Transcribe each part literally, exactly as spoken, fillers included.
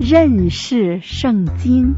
认识圣经。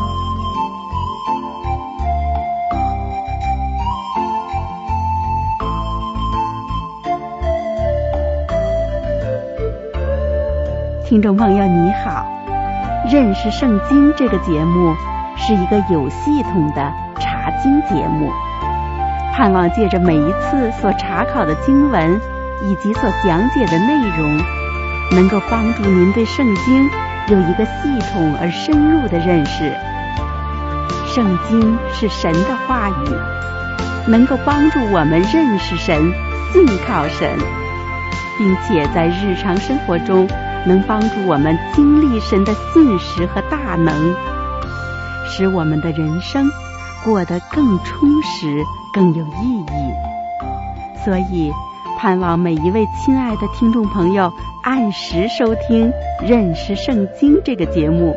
听众朋友你好，认识圣经这个节目是一个有系统的查经节目，盼望借着每一次所查考的经文以及所讲解的内容，能够帮助您对圣经有一个系统而深入的认识。圣经是神的话语，能够帮助我们认识神、信靠神，并且在日常生活中能帮助我们经历神的信实和大能，使我们的人生过得更充实、更有意义。所以盼望每一位亲爱的听众朋友按时收听《认识圣经》这个节目。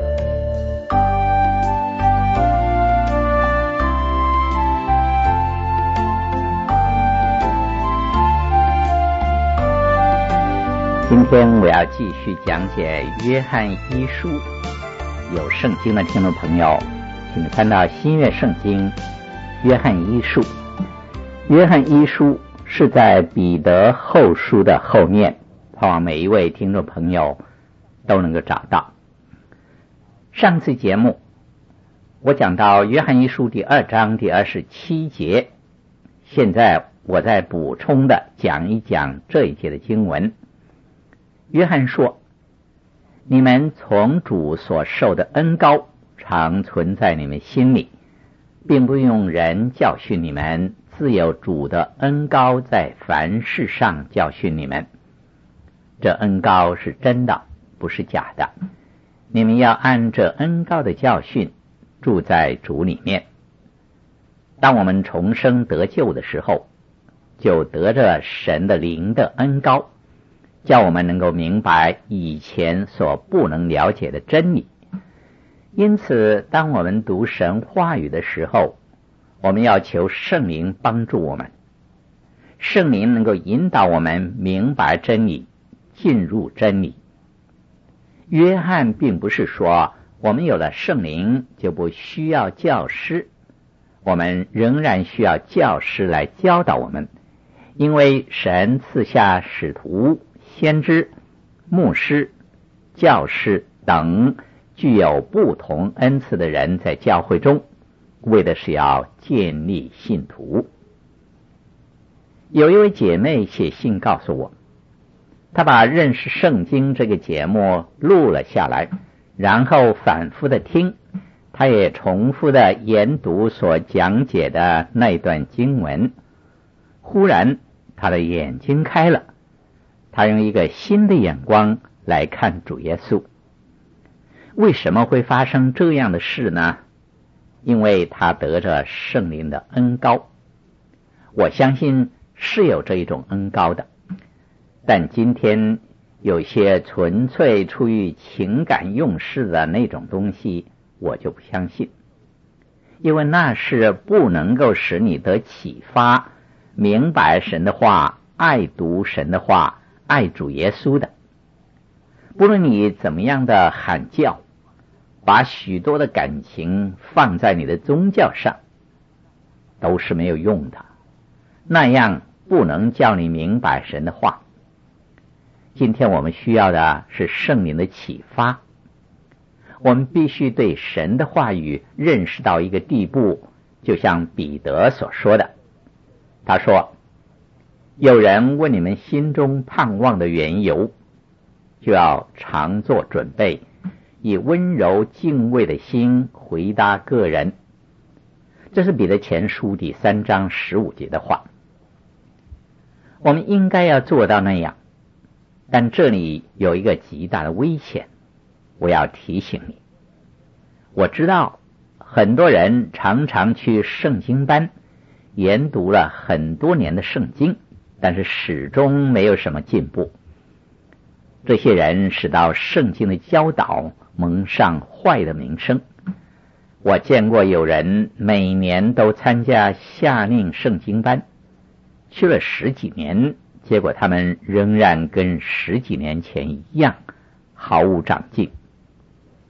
今天我要继续讲解约翰一书，有圣经的听众朋友请翻到新约圣经约翰一书。约翰一书是在彼得后书的后面，盼望每一位听众朋友都能够找到。上次节目我讲到约翰一书第二章第二十七节，现在我再补充的讲一讲这一节的经文。约翰说，你们从主所受的恩膏常存在你们心里，并不用人教训你们，自有主的恩膏在凡事上教训你们。这恩膏是真的，不是假的。你们要按这恩膏的教训住在主里面。当我们重生得救的时候，就得着神的灵的恩膏，叫我们能够明白以前所不能了解的真理。因此当我们读神话语的时候，我们要求圣灵帮助我们，圣灵能够引导我们明白真理，进入真理。约翰并不是说我们有了圣灵就不需要教师，我们仍然需要教师来教导我们，因为神赐下使徒、先知、牧师、教师等具有不同恩赐的人在教会中，为的是要建立信徒。有一位姐妹写信告诉我，她把认识圣经这个节目录了下来，然后反复的听，她也重复的研读所讲解的那段经文。忽然她的眼睛开了，她用一个新的眼光来看主耶稣。为什么会发生这样的事呢？因为她得着圣灵的恩膏。我相信是有这一种恩膏的，但今天有些纯粹出于情感用事的那种东西，我就不相信，因为那是不能够使你得启发，明白神的话，爱读神的话，爱主耶稣的。不论你怎么样的喊叫，把许多的感情放在你的宗教上，都是没有用的，那样不能叫你明白神的话。今天我们需要的是圣灵的启发，我们必须对神的话语认识到一个地步，就像彼得所说的，他说，有人问你们心中盼望的缘由，就要常做准备，以温柔敬畏的心回答个人。这是彼得前书第三章十五节的话。我们应该要做到那样，但这里有一个极大的危险，我要提醒你。我知道很多人常常去圣经班研读了很多年的圣经，但是始终没有什么进步。这些人使到圣经的教导蒙上坏的名声。我见过有人每年都参加夏令圣经班，去了十几年，结果他们仍然跟十几年前一样，毫无长进。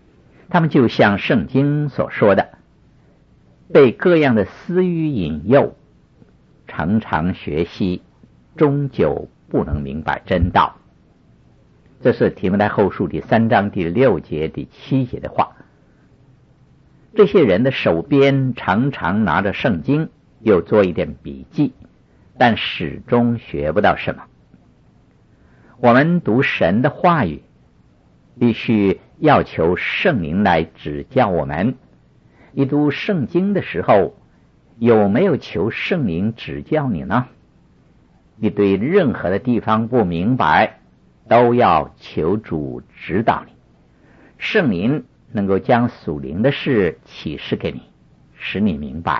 他们就像圣经所说的，被各样的私欲引诱，常常学习，终究不能明白真道。这是提摩太后书第三章第六节第七节的话。这些人的手边常常拿着圣经，又做一点笔记，但始终学不到什么。我们读神的话语，必须要求圣灵来指教我们。你读圣经的时候，有没有求圣灵指教你呢？你对任何的地方不明白，都要求主指导你。圣灵能够将属灵的事启示给你，使你明白。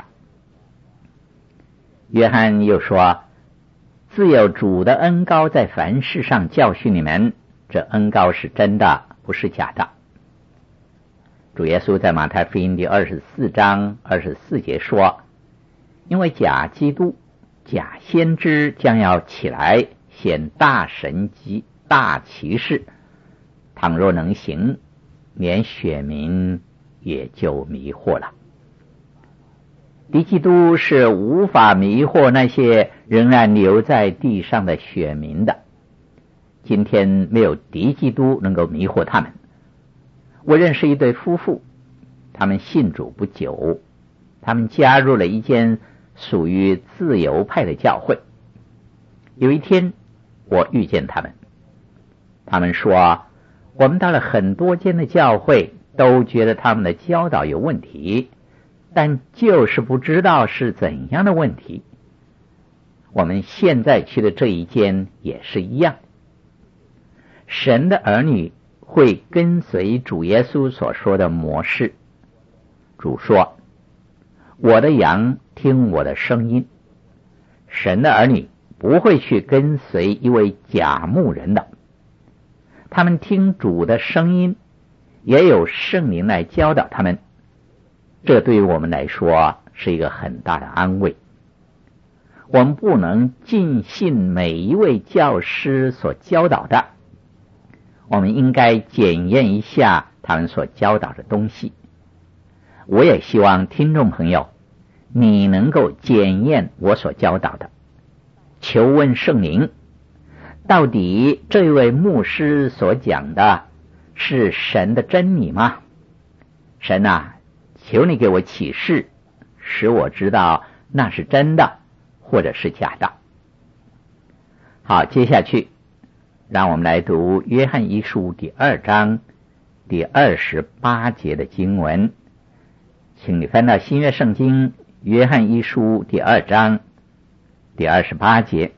约翰又说，自有主的恩膏在凡事上教训你们，这恩膏是真的，不是假的。主耶稣在马太福音第二十四章二十四节说，因为假基督、假先知将要起来显大神迹、大奇事，倘若能行，连选民也就迷惑了。敌基督是无法迷惑那些仍然留在地上的选民的。今天没有敌基督能够迷惑他们。我认识一对夫妇，他们信主不久，他们加入了一间属于自由派的教会。有一天我遇见他们，他们说，我们到了很多间的教会，都觉得他们的教导有问题，但就是不知道是怎样的问题。我们现在去的这一间也是一样。神的儿女会跟随主耶稣所说的模式。主说，我的羊听我的声音。神的儿女不会去跟随一位假牧人的，他们听主的声音，也有圣灵来教导他们。这对于我们来说是一个很大的安慰。我们不能尽信每一位教师所教导的，我们应该检验一下他们所教导的东西。我也希望听众朋友，你能够检验我所教导的，求问圣灵，到底这位牧师所讲的是神的真理吗？神啊，求你给我启示，使我知道那是真的或者是假的。好，接下去让我们来读约翰一书第二章第二十八节的经文。请你翻到新约圣经约翰一书第二章第二十八节。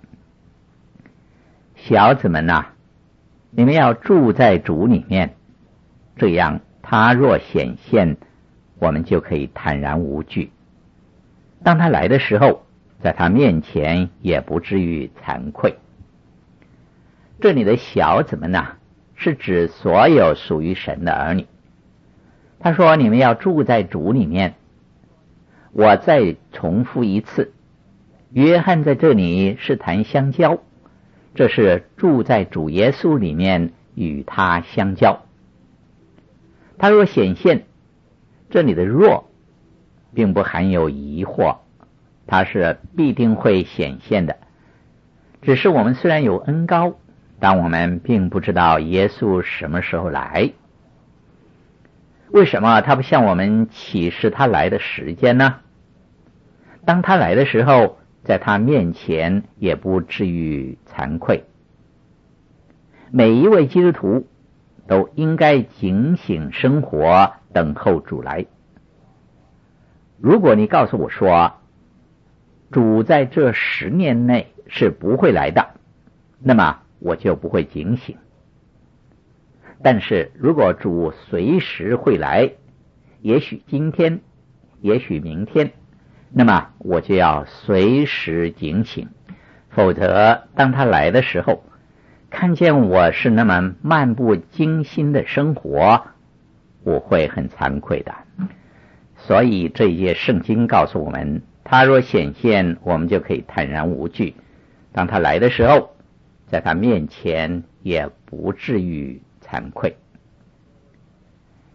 小子们啊，你们要住在主里面，这样他若显现，我们就可以坦然无惧。当他来的时候，在他面前也不至于惭愧。这里的小子们啊，是指所有属于神的儿女。他说，你们要住在主里面。我再重复一次，约翰在这里是谈相交，这是住在主耶稣里面与他相交。他若显现，这里的若并不含有疑惑，他是必定会显现的。只是我们虽然有恩膏，但我们并不知道耶稣什么时候来。为什么他不向我们启示他来的时间呢？当他来的时候，在他面前也不至于惭愧。每一位基督徒都应该警醒生活，等候主来。如果你告诉我说，主在这十年内是不会来的，那么我就不会警醒。但是如果主随时会来，也许今天，也许明天，那么我就要随时警醒。否则当他来的时候，看见我是那么漫不经心的生活，我会很惭愧的。所以这一节圣经告诉我们，他若显现，我们就可以坦然无惧。当他来的时候，在他面前也不至于惭愧。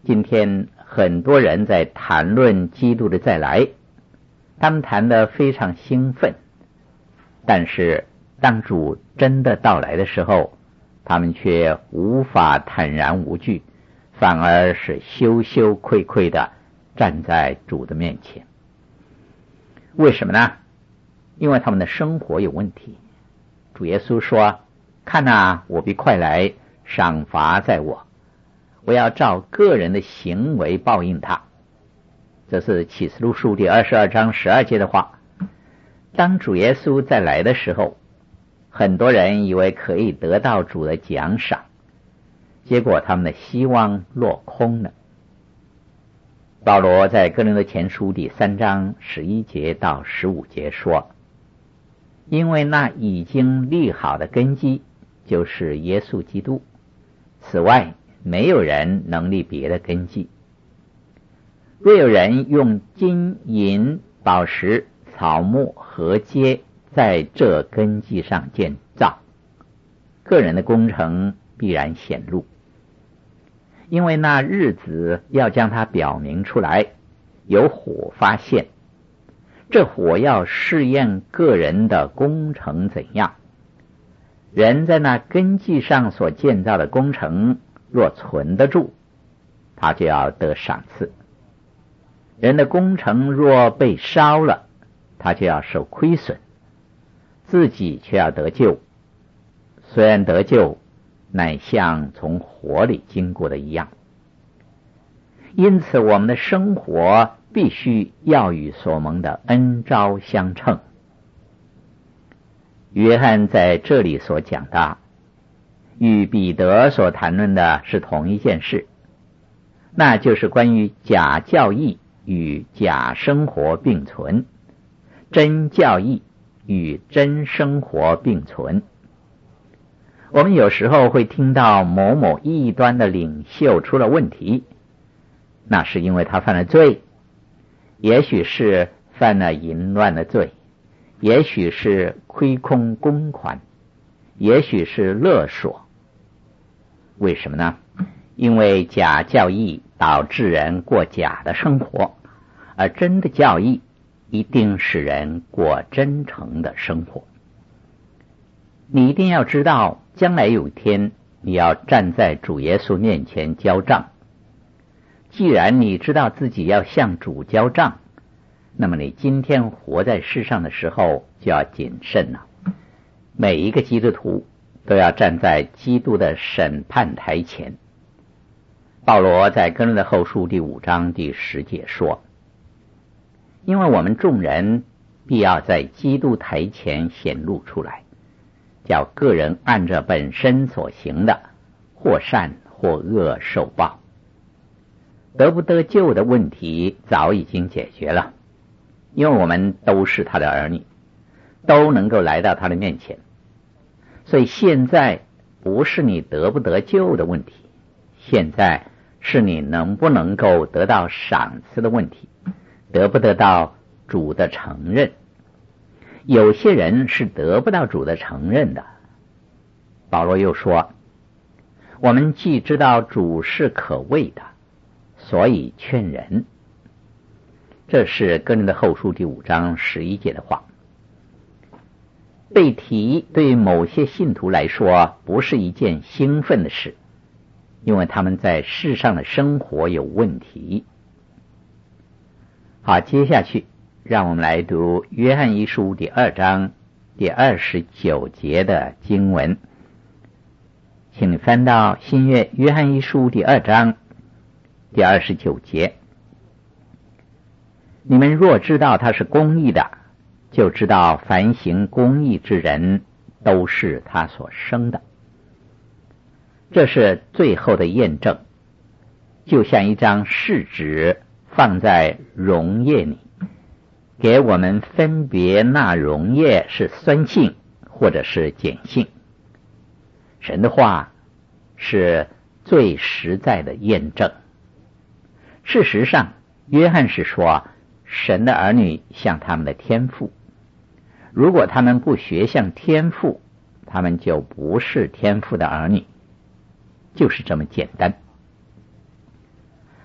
今天很多人在谈论基督的再来，他们谈得非常兴奋，但是当主真的到来的时候，他们却无法坦然无惧，反而是羞羞愧愧地站在主的面前。为什么呢？因为他们的生活有问题。主耶稣说，看啊，我必快来，赏罚在我，我要照个人的行为报应他。这是启示录书第二十二章十二节的话。当主耶稣再来的时候，很多人以为可以得到主的奖赏，结果他们的希望落空了。保罗在哥林多前书第三章十一节到十五节说，因为那已经立好的根基就是耶稣基督，此外没有人能立别的根基。若有人用金银宝石草木禾秸在这根基上建造，个人的工程必然显露，因为那日子要将它表明出来，有火发现，这火要试验个人的工程怎样。人在那根基上所建造的工程若存得住，他就要得赏赐；人的工程若被烧了，他就要受亏损，自己却要得救，虽然得救，乃像从火里经过的一样。因此我们的生活必须要与所蒙的恩召相称。约翰在这里所讲的，与彼得所谈论的是同一件事，那就是关于假教义与假生活并存，真教义与真生活并存。我们有时候会听到某某异端的领袖出了问题，那是因为他犯了罪，也许是犯了淫乱的罪，也许是亏空公款，也许是勒索。为什么呢？因为假教义导致人过假的生活，而真的教义一定使人过真诚的生活。你一定要知道，将来有一天你要站在主耶稣面前交账。既然你知道自己要向主交账，那么你今天活在世上的时候就要谨慎了。每一个基督徒都要站在基督的审判台前。保罗在哥林多后书第五章第十节说，因为我们众人必要在基督台前显露出来，叫个人按着本身所行的，或善或恶受报。得不得救的问题早已经解决了，因为我们都是他的儿女，都能够来到他的面前。所以现在不是你得不得救的问题，现在是你能不能够得到赏赐的问题，得不得到主的承认。有些人是得不到主的承认的。保罗又说，我们既知道主是可畏的，所以劝人。这是哥林多后书第五章十一节的话。被提对某些信徒来说不是一件兴奋的事，因为他们在世上的生活有问题。好，接下去让我们来读约翰一书第二章第二十九节的经文。请你翻到新约约翰一书第二章第二十九节。你们若知道他是公义的，就知道凡行公义之人都是他所生的。这是最后的验证，就像一张试纸放在溶液里，给我们分别那溶液是酸性或者是碱性。神的话是最实在的验证。事实上，约翰是说，神的儿女像他们的天父，如果他们不学像天父，他们就不是天父的儿女，就是这么简单。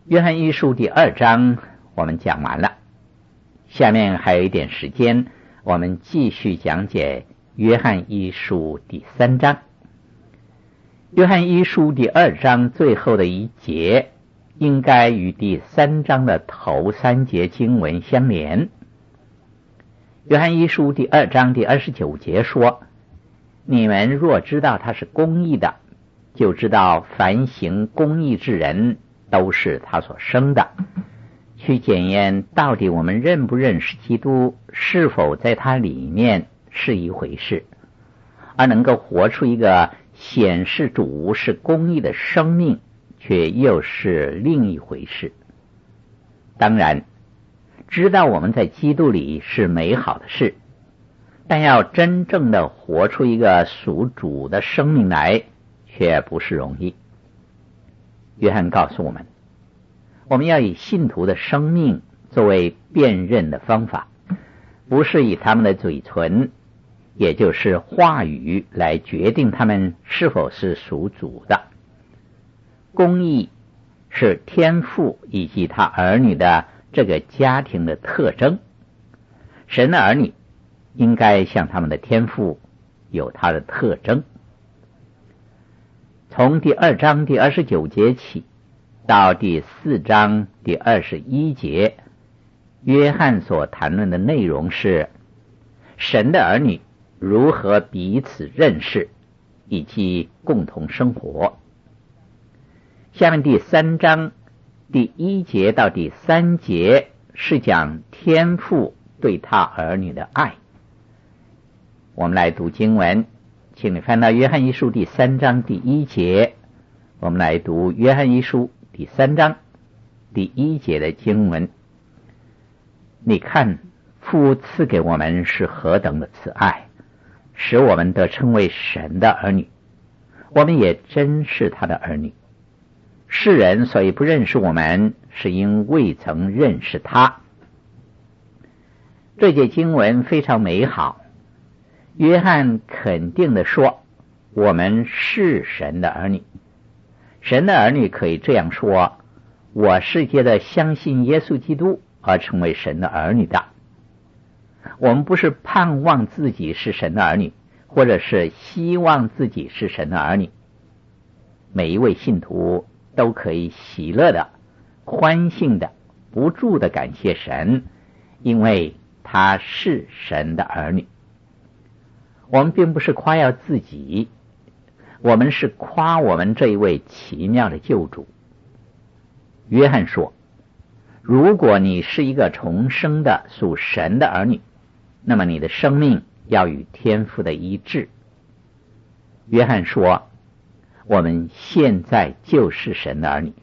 约翰一书第二章我们讲完了，下面还有一点时间，我们继续讲解约翰一书第三章。约翰一书第二章最后的一节应该与第三章的头三节经文相连。约翰一书第二章第二十九节说，你们若知道他是公义的，就知道凡行公义之人都是他所生的。去检验到底我们认不认识基督，是否在他里面是一回事，而能够活出一个显示主是公义的生命，却又是另一回事。当然，知道我们在基督里是美好的事，但要真正的活出一个属主的生命来，却不是容易。约翰告诉我们，我们要以信徒的生命作为辨认的方法，不是以他们的嘴唇，也就是话语来决定他们是否是属主的。公义是天父以及他儿女的这个家庭的特征，神的儿女应该像他们的天父有他的特征。从第二章第二十九节起到第四章第二十一节，约翰所谈论的内容是神的儿女如何彼此认识以及共同生活。下面第三章第一节到第三节是讲天父对他儿女的爱。我们来读经文，请你翻到约翰一书第三章第一节。我们来读约翰一书第三章第一节的经文。你看，父赐给我们是何等的慈爱，使我们得称为神的儿女，我们也真是他的儿女。世人所以不认识我们，是因未曾认识他。这节经文非常美好，约翰肯定地说，我们是神的儿女。神的儿女可以这样说，我是借着相信耶稣基督而成为神的儿女的。我们不是盼望自己是神的儿女，或者是希望自己是神的儿女。每一位信徒都可以喜乐的、欢欣的、不住的感谢神，因为他是神的儿女。我们并不是夸耀自己，我们是夸我们这一位奇妙的救主。约翰说，如果你是一个重生的属神的儿女，那么你的生命要与天父的一致。约翰说，我们现在就是神的儿女。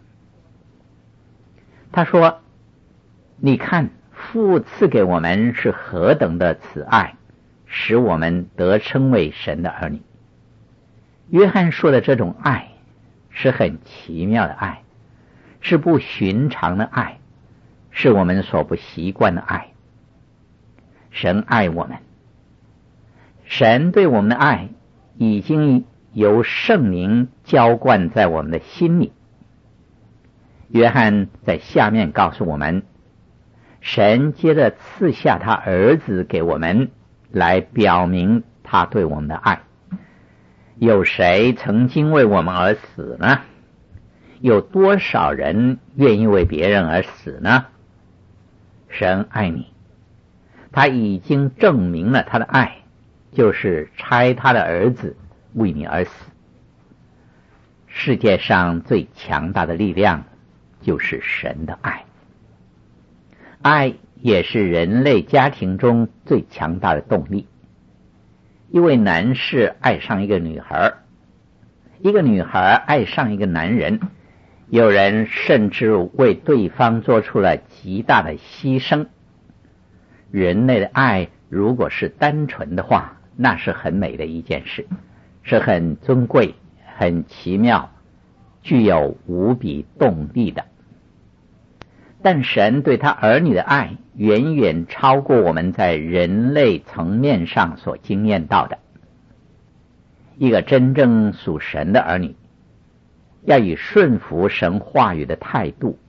他说，你看，父赐给我们是何等的慈爱，使我们得称为神的儿女。约翰说的这种爱是很奇妙的爱，是不寻常的爱，是我们所不习惯的爱。神爱我们，神对我们的爱已经由圣灵浇灌在我们的心里。约翰在下面告诉我们，神接着赐下他儿子给我们，来表明他对我们的爱。有谁曾经为我们而死呢？有多少人愿意为别人而死呢？神爱你，他已经证明了他的爱，就是差他的儿子为你而死。世界上最强大的力量就是神的爱，爱也是人类家庭中最强大的动力。一位男士爱上一个女孩，一个女孩爱上一个男人，有人甚至为对方做出了极大的牺牲。人类的爱如果是单纯的话，那是很美的一件事，是很尊贵、很奇妙，具有无比动力的。但神对他儿女的爱远远超过我们在人类层面上所经验到的。一个真正属神的儿女，要以顺服神话语的态度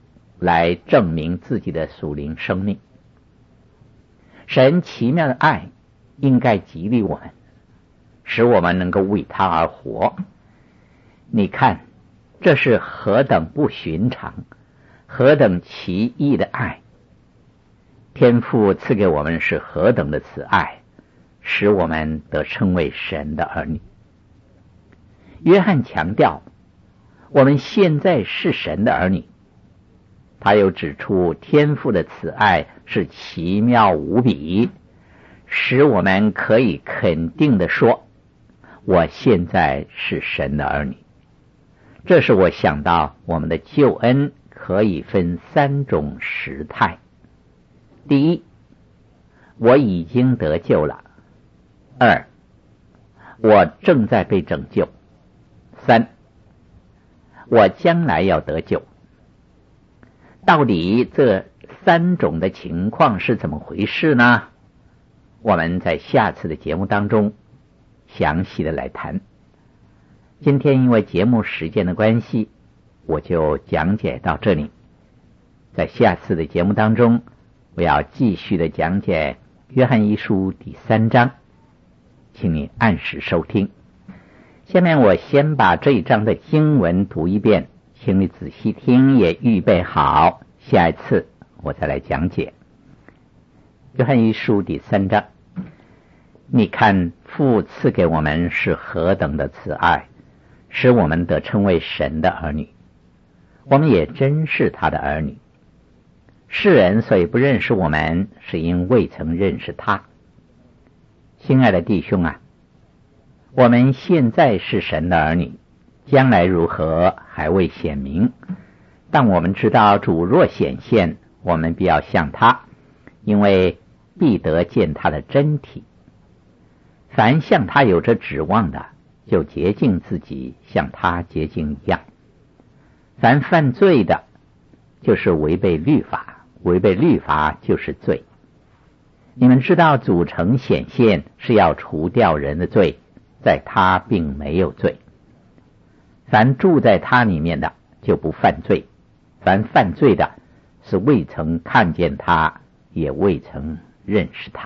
来证明自己的属灵生命。神奇妙的爱应该激励我们，使我们能够为他而活。你看，这是何等不寻常，何等奇异的爱！天父赐给我们是何等的慈爱，使我们得称为神的儿女。约翰强调，我们现在是神的儿女。他又指出，天父的慈爱是奇妙无比，使我们可以肯定地说，我现在是神的儿女。这是我想到我们的救恩可以分三种时态。第一，我已经得救了；二，我正在被拯救；三，我将来要得救。到底这三种的情况是怎么回事呢？我们在下次的节目当中详细的来谈。今天因为节目时间的关系，我就讲解到这里。在下次的节目当中，我要继续的讲解约翰一书第三章，请你按时收听。下面我先把这一章的经文读一遍，请你仔细听，也预备好，下一次我再来讲解。约翰一书第三章，你看父赐给我们是何等的慈爱，使我们得称为神的儿女。我们也真是他的儿女。世人所以不认识我们，是因未曾认识他。亲爱的弟兄啊，我们现在是神的儿女，将来如何还未显明，但我们知道主若显现，我们必要像他，因为必得见他的真体。凡像他有着指望的，就洁净自己，像他洁净一样。凡犯罪的，就是违背律法，违背律法就是罪。你们知道主成显现是要除掉人的罪，在他并没有罪。凡住在他里面的就不犯罪，凡犯罪的是未曾看见他，也未曾认识他。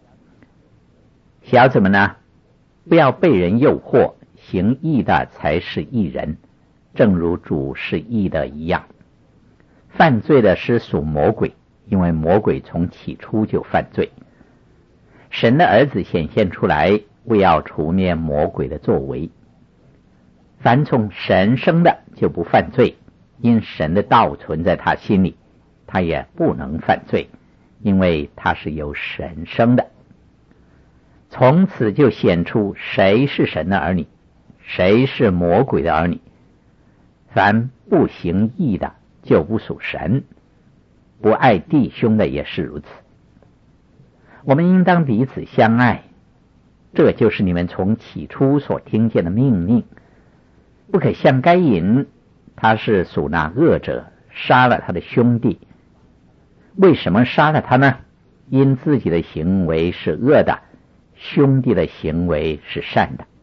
小子们呢，不要被人诱惑，行义的才是义人，正如主是义的一样。犯罪的是属魔鬼，因为魔鬼从起初就犯罪。神的儿子显现出来，为要除灭魔鬼的作为。凡从神生的就不犯罪，因神的道存在他心里，他也不能犯罪，因为他是由神生的。从此就显出谁是神的儿女，谁是魔鬼的儿女。凡不行义的就不属神，不爱弟兄的也是如此。我们应当彼此相爱，这就是你们从起初所听见的命令。不可像该隐，他是属那恶者，杀了他的兄弟。为什么杀了他呢？因自己的行为是恶的，兄弟的行为是善的。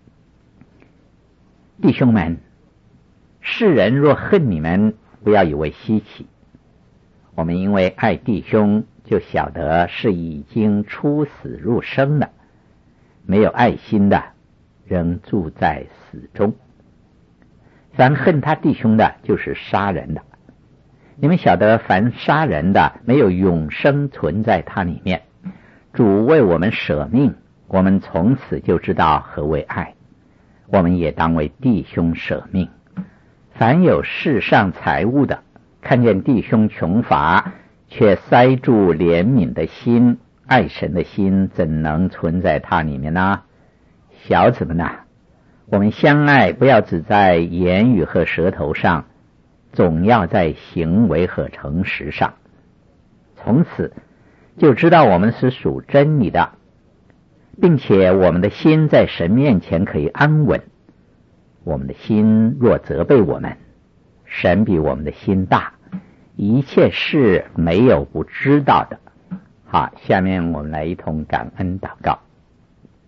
弟兄们，世人若恨你们，不要以为稀奇。我们因为爱弟兄，就晓得是已经出死入生的。没有爱心的，仍住在死中。凡恨他弟兄的，就是杀人的。你们晓得，凡杀人的，没有永生存在他里面。主为我们舍命，我们从此就知道何为爱。我们也当为弟兄舍命。凡有世上财物的，看见弟兄穷乏，却塞住怜悯的心，爱神的心怎能存在他里面呢？小子们啊，我们相爱不要只在言语和舌头上，总要在行为和诚实上。从此就知道我们是属真理的，并且我们的心在神面前可以安稳。我们的心若责备我们，神比我们的心大，一切事没有不知道的。好，下面我们来一同感恩祷告。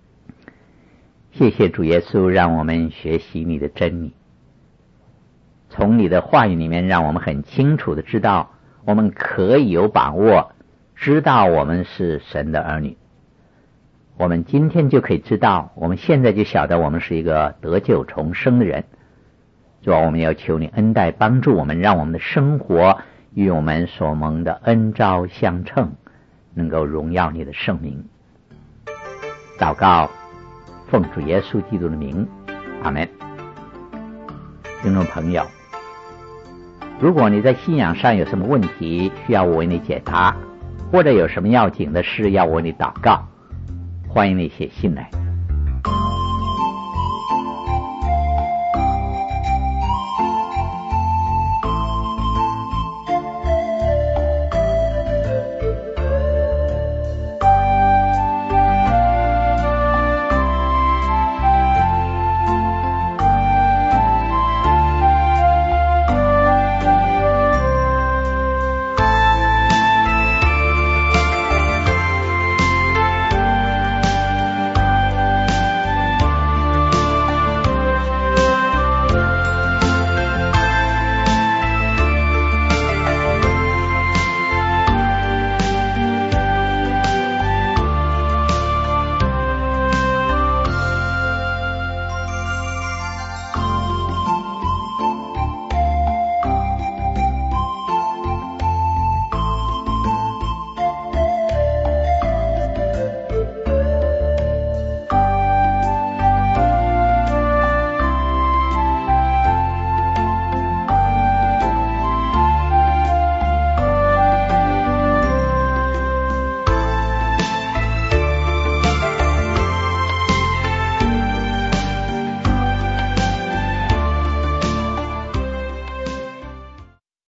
谢谢主耶稣，让我们学习你的真理。 从你的话语里面让我们很清楚的知道，我们可以有把握知道我们是神的儿女。我们今天就可以知道，我们现在就晓得我们是一个得救重生的人。主啊，我们要求你恩待帮助我们，让我们的生活与我们所蒙的恩召相称，能够荣耀你的圣名。祷告奉主耶稣基督的名，阿们。听众朋友，如果你在信仰上有什么问题需要我为你解答，或者有什么要紧的事要我为你祷告，欢迎你写信来。